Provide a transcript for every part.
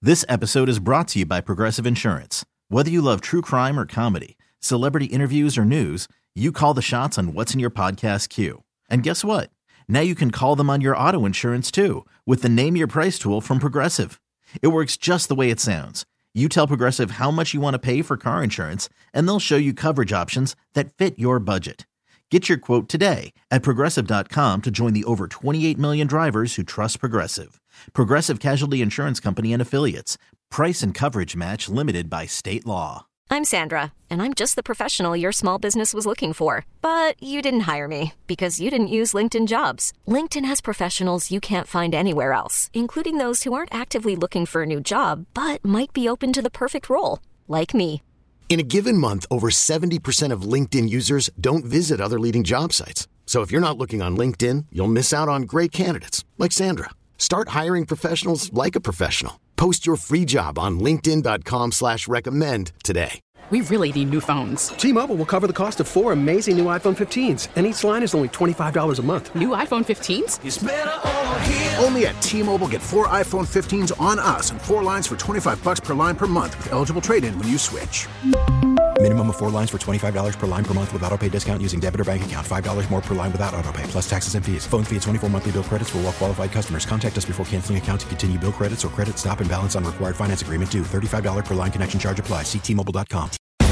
This episode is brought to you by Progressive Insurance. Whether you love true crime or comedy, celebrity interviews or news, you call the shots on what's in your podcast queue. And guess what? Now you can call them on your auto insurance too with the Name Your Price tool from Progressive. It works just the way it sounds. You tell Progressive how much you want to pay for car insurance, and they'll show you coverage options that fit your budget. Get your quote today at Progressive.com to join the over 28 million drivers who trust Progressive. Progressive Casualty Insurance Company and Affiliates. Price and coverage match limited by state law. I'm Sandra, and I'm just the professional your small business was looking for. But you didn't hire me because you didn't use LinkedIn Jobs. LinkedIn has professionals you can't find anywhere else, including those who aren't actively looking for a new job, but might be open to the perfect role, like me. In a given month, over 70% of LinkedIn users don't visit other leading job sites. So if you're not looking on LinkedIn, you'll miss out on great candidates like Sandra. Start hiring professionals like a professional. Post your free job on linkedin.com/recommend today. We really need new phones. T-Mobile will cover the cost of 4 amazing new iPhone 15s, and each line is only $25 a month. New iPhone 15s? It's better over here. Only at T-Mobile, get 4 iPhone 15s on us and 4 lines for $25 per line per month with eligible trade-in when you switch. Minimum of 4 lines for $25 per line per month with autopay discount using debit or bank account. $5 more per line without autopay, plus taxes and fees. Phone fee at 24 monthly bill credits for well-qualified customers. Contact us before canceling account to continue bill credits or credit stop and balance on required finance agreement due. $35 per line connection charge applies. See T-Mobile.com.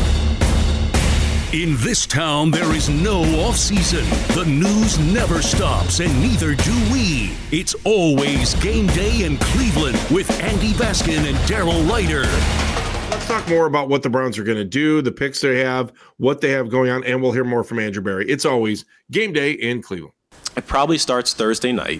In this town, there is no off-season. The news never stops, and neither do we. It's always game day in Cleveland with Andy Baskin and Daryl Leiter. Let's talk more about what the Browns are going to do, the picks they have, what they have going on, and we'll hear more from Andrew Berry. It's always game day in Cleveland. It probably starts Thursday night,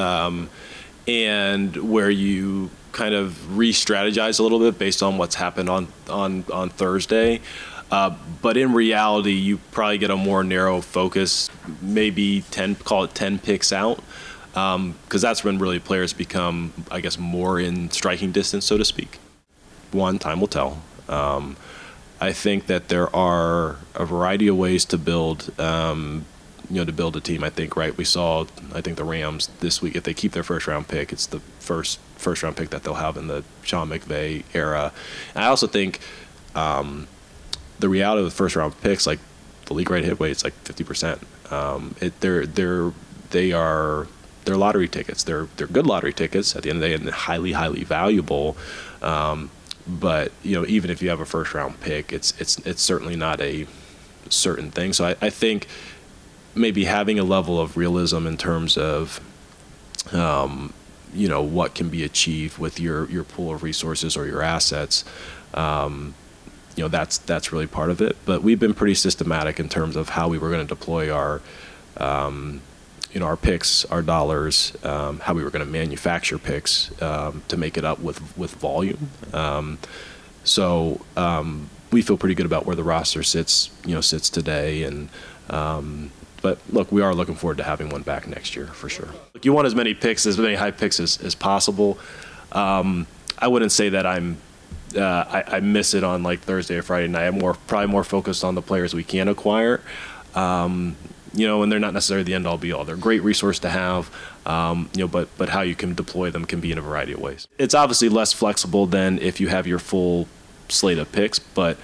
and where you kind of re-strategize a little bit based on what's happened on Thursday. But in reality, you probably get a more narrow focus, maybe 10 picks out, because that's when really players become, I guess, more in striking distance, so to speak. Time will tell. I think that there are a variety of ways to build, to build a team. I think, right, we saw, the Rams this week, if they keep their first round pick, it's the first round pick that they'll have in the Sean McVay era. And I also think, the reality of the first round picks, like the league rate hit rate, it's like 50%. They're lottery tickets. They're good lottery tickets at the end of the day, and highly, highly valuable. But even if you have a first round pick, it's certainly not a certain thing. So I think maybe having a level of realism in terms of what can be achieved with your pool of resources or your assets. That's really part of it. But we've been pretty systematic in terms of how we were going to deploy our picks, our dollars, how we were going to manufacture picks to make it up with volume. So we feel pretty good about where the roster sits today. And but look, we are looking forward to having one back next year for sure. Look, you want as many high picks as possible. I wouldn't say that I miss it on like Thursday or Friday night. I'm probably more focused on the players we can acquire. And they're not necessarily the end all be all. They're a great resource to have, but how you can deploy them can be in a variety of ways. It's obviously less flexible than if you have your full slate of picks, but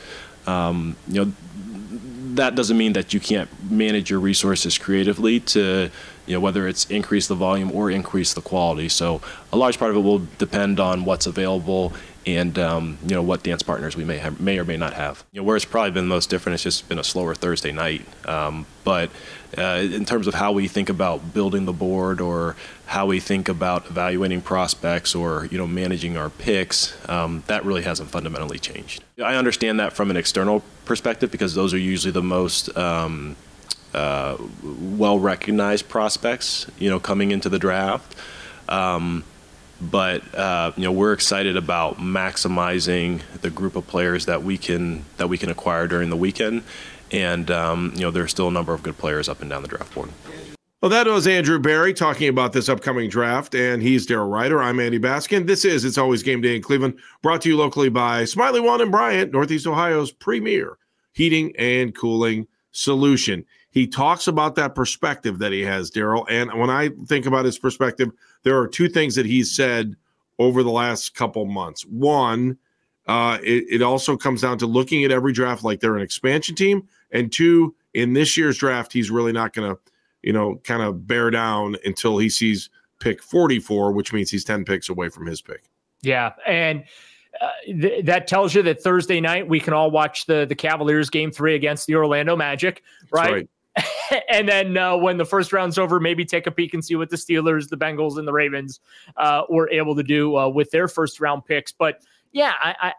that doesn't mean that you can't manage your resources creatively to, whether it's increase the volume or increase the quality. So a large part of it will depend on what's available and what dance partners we may or may not have. Where it's probably been most different, it's just been a slower Thursday night. But in terms of how we think about building the board or how we think about evaluating prospects or managing our picks, that really hasn't fundamentally changed. I understand that from an external perspective because those are usually the most well-recognized prospects, coming into the draft. But we're excited about maximizing the group of players that we can acquire during the weekend, and there's still a number of good players up and down the draft board. Well, that was Andrew Berry talking about this upcoming draft, and he's Daryl Ryder. I'm Andy Baskin. This is It's Always Game Day in Cleveland, brought to you locally by Smiley One and Bryant, Northeast Ohio's premier heating and cooling solution. He talks about that perspective that he has, Daryl, and when I think about his perspective, there are two things that he's said over the last couple months. One, it also comes down to looking at every draft like they're an expansion team. And two, in this year's draft, he's really not going to, kind of bear down until he sees pick 44, which means he's 10 picks away from his pick. Yeah, and that tells you that Thursday night we can all watch the Cavaliers game 3 against the Orlando Magic, right? And then when the first round's over, maybe take a peek and see what the Steelers, the Bengals, and the Ravens were able to do with their first round picks. But yeah, I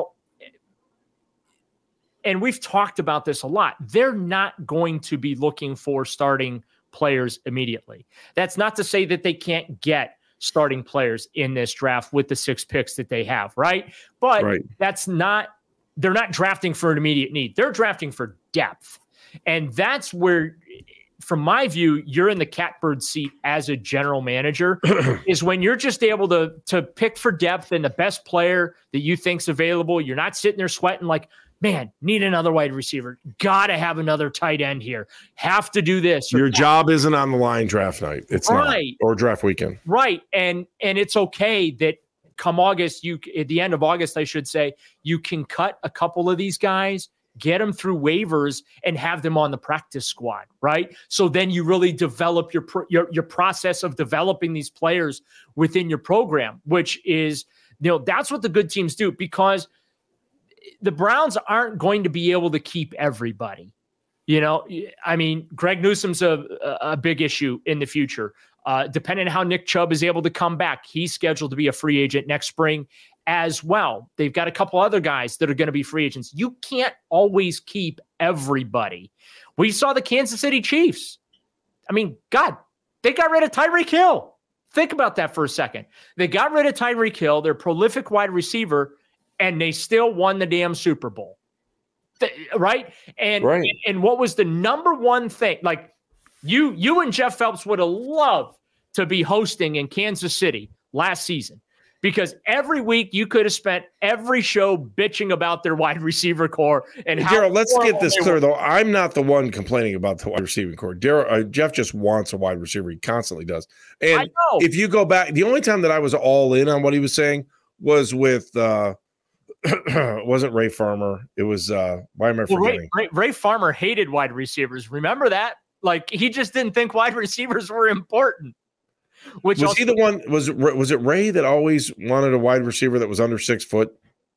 and we've talked about this a lot. They're not going to be looking for starting players immediately. That's not to say that they can't get starting players in this draft with the 6 picks that they have, right? But they're not drafting for an immediate need. They're drafting for depth. And that's where, from my view, you're in the catbird seat as a general manager, is when you're just able to pick for depth and the best player that you think's available. You're not sitting there sweating like, man, need another wide receiver. Got to have another tight end here. Have to do this. Your job isn't on the line draft night. It's right. Not. Or draft weekend. Right. And it's okay that come August, at the end of August, I should say, you can cut a couple of these guys, get them through waivers, and have them on the practice squad, right? So then you really develop your process of developing these players within your program, which is, that's what the good teams do, because the Browns aren't going to be able to keep everybody. I mean, Greg Newsom's a big issue in the future. Depending on how Nick Chubb is able to come back, he's scheduled to be a free agent next spring as well. They've got a couple other guys that are going to be free agents. You can't always keep everybody. We saw the Kansas City Chiefs. I mean, God, they got rid of Tyreek Hill. Think about that for a second. They got rid of Tyreek Hill, their prolific wide receiver, and they still won the damn Super Bowl. Right? And what was the number one thing? Like, you and Jeff Phelps would have loved to be hosting in Kansas City last season, because every week you could have spent every show bitching about their wide receiver core. And Daryl, let's get this clear, though. I'm not the one complaining about the wide receiving core. Jeff just wants a wide receiver. He constantly does. And if you go back, the only time that I was all in on what he was saying was with wasn't Ray Farmer. It was why am I forgetting? Ray Farmer hated wide receivers. Remember that? Like, he just didn't think wide receivers were important. Which was he the one? Was it Ray that always wanted a wide receiver that was under 6 foot?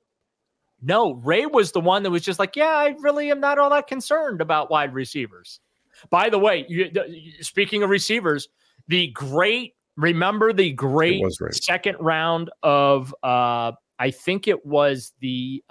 No, Ray was the one that was just like, yeah, I really am not all that concerned about wide receivers. By the way, speaking of receivers, the great second round of I think it was the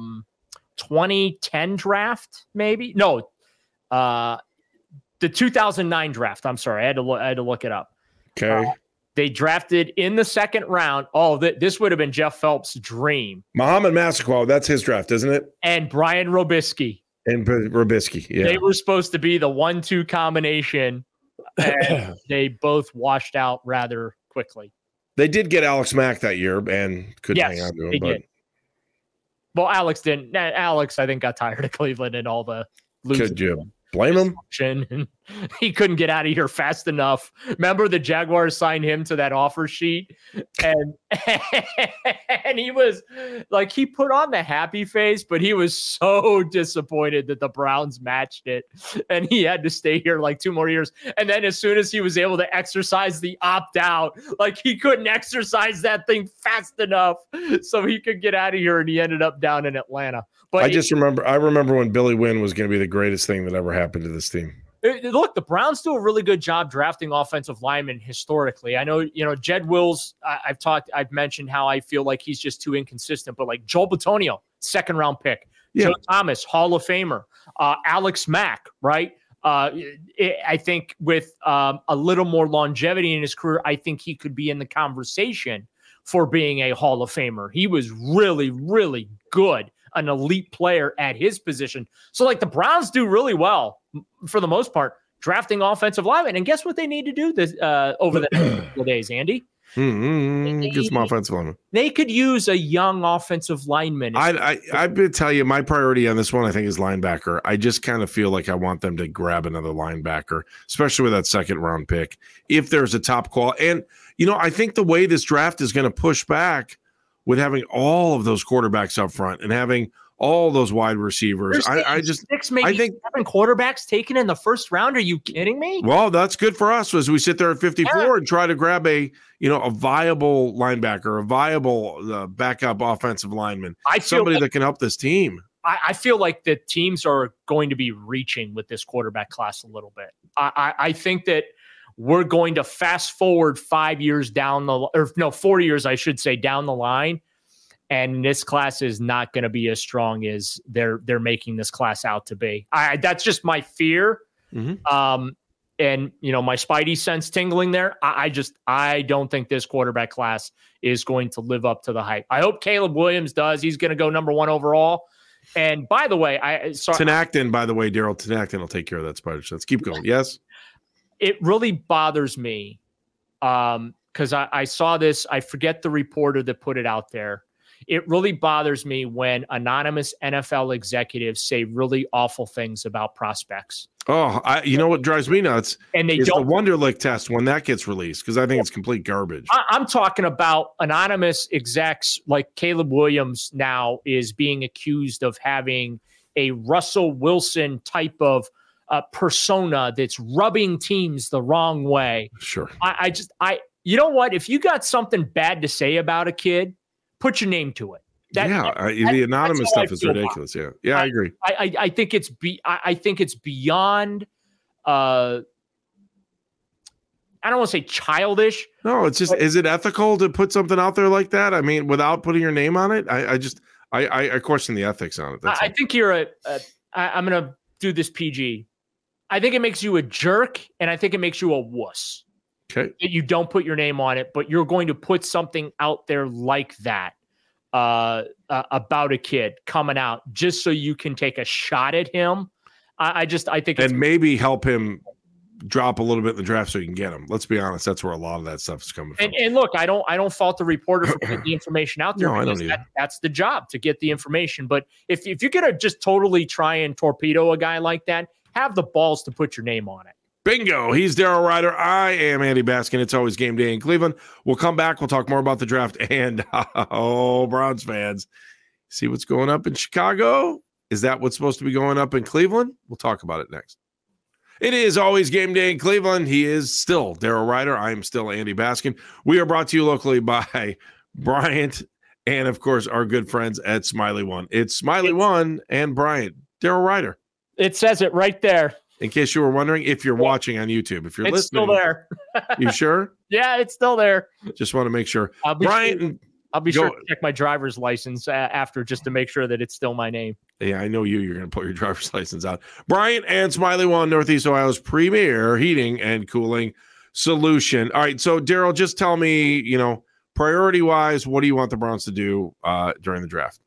2010 draft, maybe? No, the 2009 draft. I'm sorry, I had to look it up. Okay. They drafted in the second round. Oh, this would have been Jeff Phelps' dream. Muhammad Massaquoi, that's his draft, isn't it? And Brian Robisky. Yeah. They were supposed to be the 1-2 combination, and they both washed out rather quickly. They did get Alex Mack that year and couldn't hang on to him. Did. Well, Alex didn't. Alex, I think, got tired of Cleveland and all the losing. Could you blame him? And he couldn't get out of here fast enough. Remember, the Jaguars signed him to that offer sheet, and he was like, he put on the happy face, but he was so disappointed that the Browns matched it, and he had to stay here like 2 more years. And then as soon as he was able to exercise the opt-out, like, he couldn't exercise that thing fast enough so he could get out of here, and he ended up down in Atlanta. But I remember when Billy Wynn was going to be the greatest thing that ever happened to this team. Look, the Browns do a really good job drafting offensive linemen historically. I know, Jed Wills, I've mentioned how I feel like he's just too inconsistent, but like Joel Bitonio, 2nd round pick, Joe Thomas, Hall of Famer, Alex Mack, right? I think with a little more longevity in his career, I think he could be in the conversation for being a Hall of Famer. He was really, really good, an elite player at his position. So like the Browns do really well for the most part, drafting offensive linemen. And guess what they need to do this over the next couple of days, Andy? Get some offensive linemen. They could use a young offensive lineman. I would tell you my priority on this one, I think, is linebacker. I just kind of feel like I want them to grab another linebacker, especially with that 2nd round pick. If there's a top quality, and I think the way this draft is going to push back with having all of those quarterbacks up front and having all those wide receivers. I think 7 quarterbacks taken in the first round. Are you kidding me? Well, that's good for us as we sit there at 54 and try to grab a viable linebacker, a viable backup offensive lineman, somebody that can help this team. I feel like the teams are going to be reaching with this quarterback class a little bit. I think that we're going to fast forward 5 years down 4 years, I should say, down the line. And this class is not going to be as strong as they're making this class out to be. That's just my fear. Mm-hmm. And my spidey sense tingling there. I don't think this quarterback class is going to live up to the hype. I hope Caleb Williams does. He's going to go number 1 overall. And by the way, Tinactin, by the way, Daryl Tinactin will take care of that spider sense. Keep going. Yes. It really bothers me because I saw this. I forget the reporter that put it out there. It really bothers me when anonymous NFL executives say really awful things about prospects. Oh, you know what drives me nuts? And the Wonderlic test when that gets released, because I think it's complete garbage. I'm talking about anonymous execs like Caleb Williams now is being accused of having a Russell Wilson type of persona that's rubbing teams the wrong way. Sure. You know what? If you got something bad to say about a kid, put your name to it. The anonymous stuff is ridiculous. Yeah, I agree. I think it's beyond. I don't want to say childish. No, it's just. Is it ethical to put something out there like that? I mean, without putting your name on it, I question the ethics on it. I think you're I'm going to do this PG. I think it makes you a jerk, and I think it makes you a wuss. Okay. That you don't put your name on it, but you're going to put something out there like that about a kid coming out just so you can take a shot at him. I think and maybe help him drop a little bit in the draft so you can get him. Let's be honest, that's where a lot of that stuff is coming from. And look, I don't fault the reporter for putting the information out there. No, I don't either. That's the job, to get the information. But if you're gonna just totally try and torpedo a guy like that, have the balls to put your name on it. Bingo. He's Daryl Ryder. I am Andy Baskin. It's always game day in Cleveland. We'll come back. We'll talk more about the draft. And, Browns fans, see what's going up in Chicago? Is that what's supposed to be going up in Cleveland? We'll talk about it next. It is always game day in Cleveland. He is still Daryl Ryder. I am still Andy Baskin. We are brought to you locally by Bryant and, of course, our good friends at Smiley One. It's Smiley One and Bryant. Daryl Ryder. It says it right there. In case you were wondering, if you're watching on YouTube, if you're listening, it's still there. You sure? Yeah, it's still there. Just want to make sure. I'll be sure to check my driver's license after just to make sure that it's still my name. Yeah, I know you're going to pull your driver's license out. Bryant and Smiley One, Northeast Ohio's premier heating and cooling solution. All right, so Daryl, just tell me, priority-wise, what do you want the Browns to do during the draft?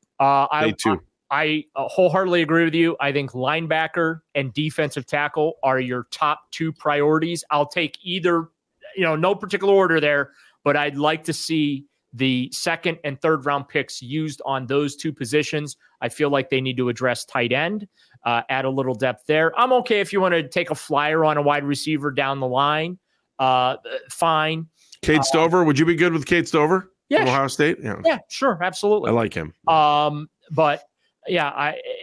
I wholeheartedly agree with you. I think linebacker and defensive tackle are your top 2 priorities. I'll take either, no particular order there, but I'd like to see the 2nd and 3rd round picks used on those 2 positions. I feel like they need to address tight end, add a little depth there. I'm okay if you want to take a flyer on a wide receiver down the line. Fine. Kate Stover, would you be good with Kate Stover? Yeah. From Ohio State? Yeah, sure. Absolutely. I like him. But yeah,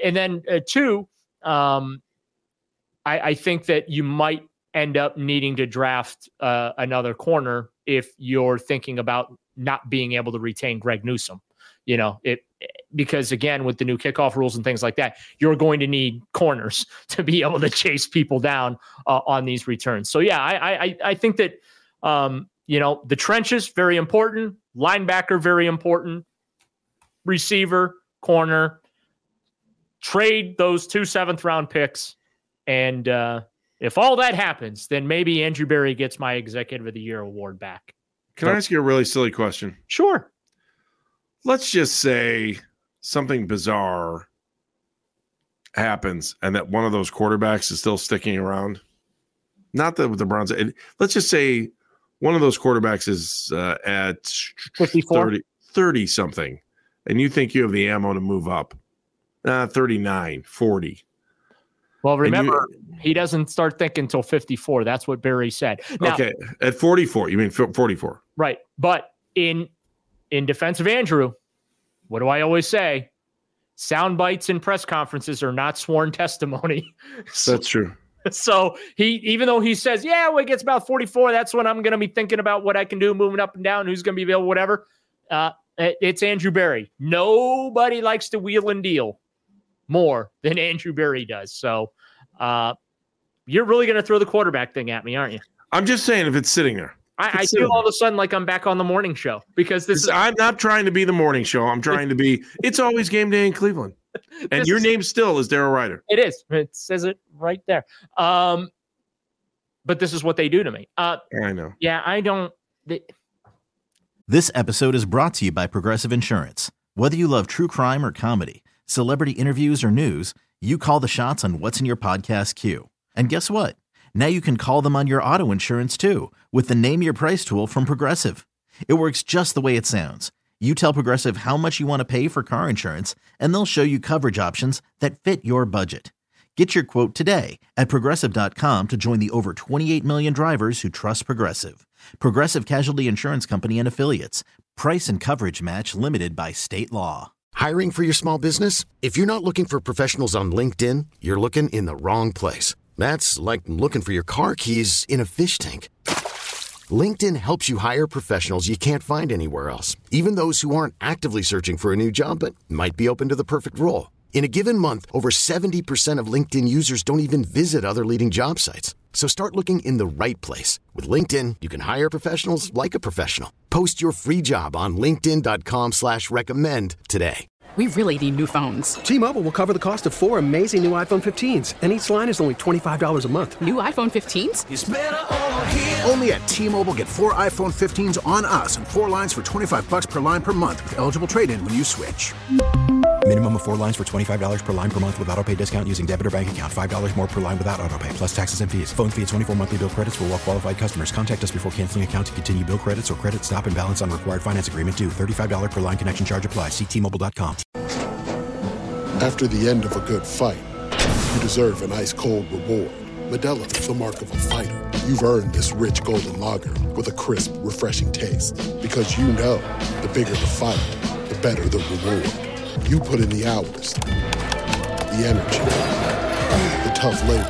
I think that you might end up needing to draft another corner if you're thinking about not being able to retain Greg Newsome. Because again, with the new kickoff rules and things like that, you're going to need corners to be able to chase people down on these returns. So yeah, I think that the trenches, very important, linebacker, very important, receiver, corner. Trade those 2 7th round picks. And if all that happens, then maybe Andrew Berry gets my Executive of the Year award back. Can I ask you a really silly question? Sure. Let's just say something bizarre happens and that one of those quarterbacks is still sticking around. Not that with the Browns. Let's just say one of those quarterbacks is at 30 something, and you think you have the ammo to move up. 39, 40. Well, remember, he doesn't start thinking until 54. That's what Barry said. Now, okay, at 44. You mean 44? Right. But in defense of Andrew, what do I always say? Sound bites in press conferences are not sworn testimony. That's true. So even though he says, yeah, when it gets about 44, that's when I'm going to be thinking about what I can do, moving up and down, who's going to be available, whatever. It's Andrew Berry. Nobody likes to wheel and deal more than Andrew Berry does. So you're really going to throw the quarterback thing at me, aren't you? I'm just saying if it's sitting there. I feel all of a sudden like I'm back on the morning show because I'm not trying to be the morning show. I'm trying to be. It's always game day in Cleveland, and your name still is Daryl Ryder. It is. It says it right there. But this is what they do to me. I know. Yeah, I don't. This episode is brought to you by Progressive Insurance. Whether you love true crime or comedy, celebrity interviews or news, you call the shots on what's in your podcast queue. And guess what? Now you can call them on your auto insurance too with the Name Your Price tool from Progressive. It works just the way it sounds. You tell Progressive how much you want to pay for car insurance, and they'll show you coverage options that fit your budget. Get your quote today at Progressive.com to join the over 28 million drivers who trust Progressive. Progressive Casualty Insurance Company and Affiliates. Price and coverage match limited by state law. Hiring for your small business? If you're not looking for professionals on LinkedIn, you're looking in the wrong place. That's like looking for your car keys in a fish tank. LinkedIn helps you hire professionals you can't find anywhere else, even those who aren't actively searching for a new job but might be open to the perfect role. In a given month, over 70% of LinkedIn users don't even visit other leading job sites. So start looking in the right place. With LinkedIn, you can hire professionals like a professional. Post your free job on linkedin.com/recommend today. We really need new phones. T-Mobile will cover the cost of 4 amazing new iPhone 15s, and each line is only $25 a month. New iPhone 15s? It's better over here. Only at T-Mobile, get 4 iPhone 15s on us and 4 lines for $25 per line per month with eligible trade-in when you switch. Minimum of 4 lines for $25 per line per month with autopay discount using debit or bank account. $5 more per line without autopay, plus taxes and fees. Phone fee at 24 monthly bill credits for well-qualified customers. Contact us before canceling account to continue bill credits or credit stop and balance on required finance agreement due. $35 per line connection charge applies. See T-Mobile.com. After the end of a good fight, you deserve an ice-cold reward. Modelo is the mark of a fighter. You've earned this rich golden lager with a crisp, refreshing taste. Because you know, the bigger the fight, the better the reward. You put in the hours, the energy, the tough labor.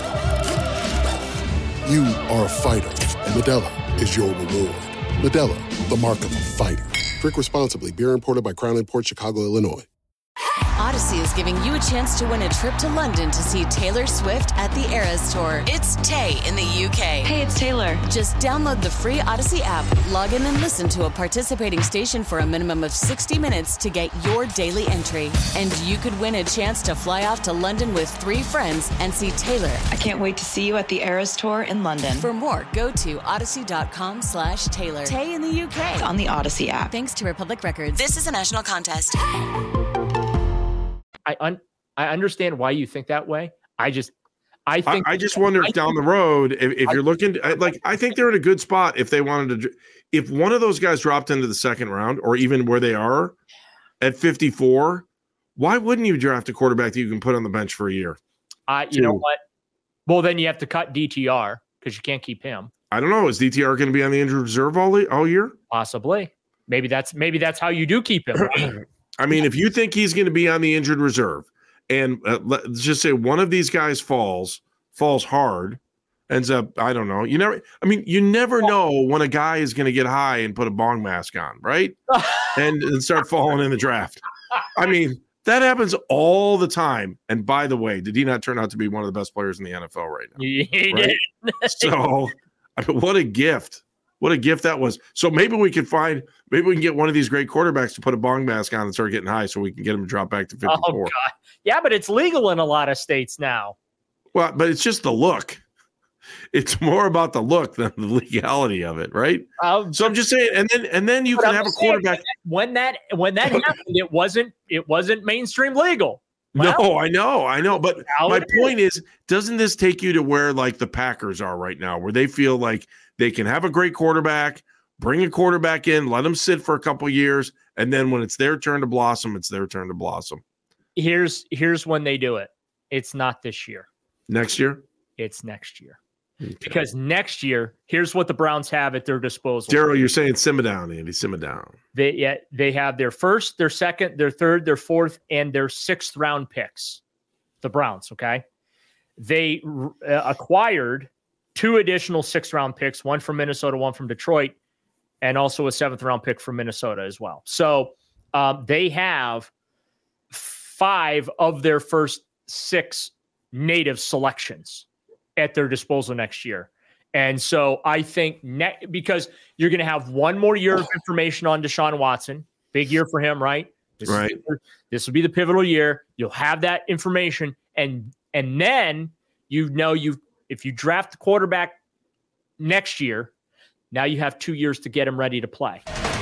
You are a fighter, and Modelo is your reward. Modelo, the mark of a fighter. Drink responsibly. Beer imported by Crown Imports, Chicago, Illinois. Odyssey is giving you a chance to win a trip to London to see Taylor Swift at the Eras Tour. It's Tay in the UK. Hey, it's Taylor. Just download the free Odyssey app, log in and listen to a participating station for a minimum of 60 minutes to get your daily entry. And you could win a chance to fly off to London with 3 friends and see Taylor. I can't wait to see you at the Eras Tour in London. For more, go to odyssey.com/Taylor. Tay in the UK. It's on the Odyssey app. Thanks to Republic Records. This is a national contest. I understand why you think that way. I just wonder if down the road, if you're looking to, I think they're in a good spot if they wanted to. If one of those guys dropped into the second round, or even where they are at 54, why wouldn't you draft a quarterback that you can put on the bench for a year? You know what? Well, then you have to cut DTR because you can't keep him. I don't know. Is DTR going to be on the injured reserve all year? Possibly. Maybe that's how you do keep him. Right? I mean, if you think he's going to be on the injured reserve, and let's just say one of these guys falls hard, ends up, I don't know. You never know when a guy is going to get high and put a bong mask on, right? and start falling in the draft. I mean, that happens all the time. And by the way, did he not turn out to be one of the best players in the NFL right now? He right? did. So, what a gift. What a gift that was. So maybe we can get one of these great quarterbacks to put a bong mask on and start getting high so we can get him to drop back to 54. Oh, God. Yeah, but it's legal in a lot of states now. Well, but it's just the look. It's more about the look than the legality of it, right? So I'm just saying, and then you can have a quarterback. When that happened, it wasn't mainstream legal. Well, no, I know. But my point is, doesn't this take you to where like the Packers are right now, where they feel like they can have a great quarterback, bring a quarterback in, let them sit for a couple of years, and then when it's their turn to blossom, it's their turn to blossom. Here's when they do it. It's not this year. Next year? It's next year. Okay. Because next year, here's what the Browns have at their disposal. Daryl, you're saying simmer down, Andy. Simmer down. They have their first, their second, their third, their fourth, and their sixth round picks. The Browns, okay? They acquired 2 additional 6th round picks, one from Minnesota, one from Detroit, and also a 7th round pick from Minnesota as well. So they have 5 of their first 6 native selections at their disposal next year. And so I think because you're going to have one more year of information on Deshaun Watson, big year for him, right? This will be the pivotal year. You'll have that information. And then, if you draft the quarterback next year, now you have 2 years to get him ready to play.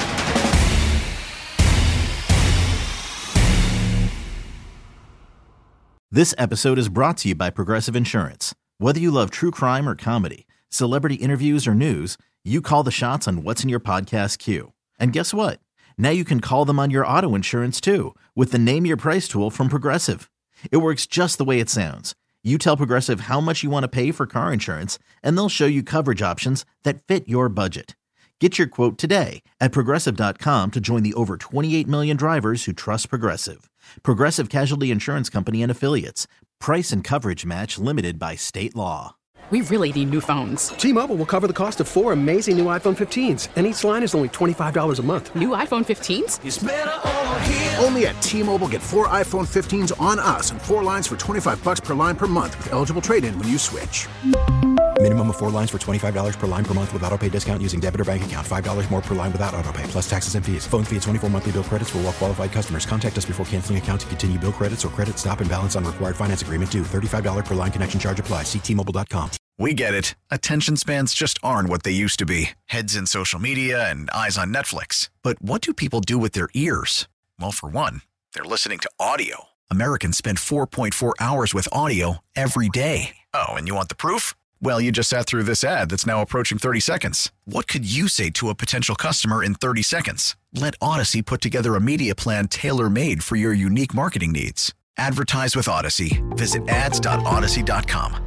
This episode is brought to you by Progressive Insurance. Whether you love true crime or comedy, celebrity interviews or news, you call the shots on what's in your podcast queue. And guess what? Now you can call them on your auto insurance too with the Name Your Price tool from Progressive. It works just the way it sounds. You tell Progressive how much you want to pay for car insurance, and they'll show you coverage options that fit your budget. Get your quote today at Progressive.com to join the over 28 million drivers who trust Progressive. Progressive Casualty Insurance Company and Affiliates. Price and coverage match limited by state law. We really need new phones. T-Mobile will cover the cost of 4 amazing new iPhone 15s, and each line is only $25 a month. New iPhone 15s? It's better over here. Only at T-Mobile, get 4 iPhone 15s on us and 4 lines for $25 per line per month with eligible trade-in when you switch. Minimum of 4 lines for $25 per line per month with autopay discount using debit or bank account. $5 more per line without autopay, plus taxes and fees. Phone fee at 24 monthly bill credits for well-qualified customers. Contact us before canceling account to continue bill credits or credit stop and balance on required finance agreement due. $35 per line connection charge applies. See T-Mobile.com. We get it. Attention spans just aren't what they used to be. Heads in social media and eyes on Netflix. But what do people do with their ears? Well, for one, they're listening to audio. Americans spend 4.4 hours with audio every day. Oh, and you want the proof? Well, you just sat through this ad that's now approaching 30 seconds. What could you say to a potential customer in 30 seconds? Let Odyssey put together a media plan tailor-made for your unique marketing needs. Advertise with Odyssey. Visit ads.odyssey.com.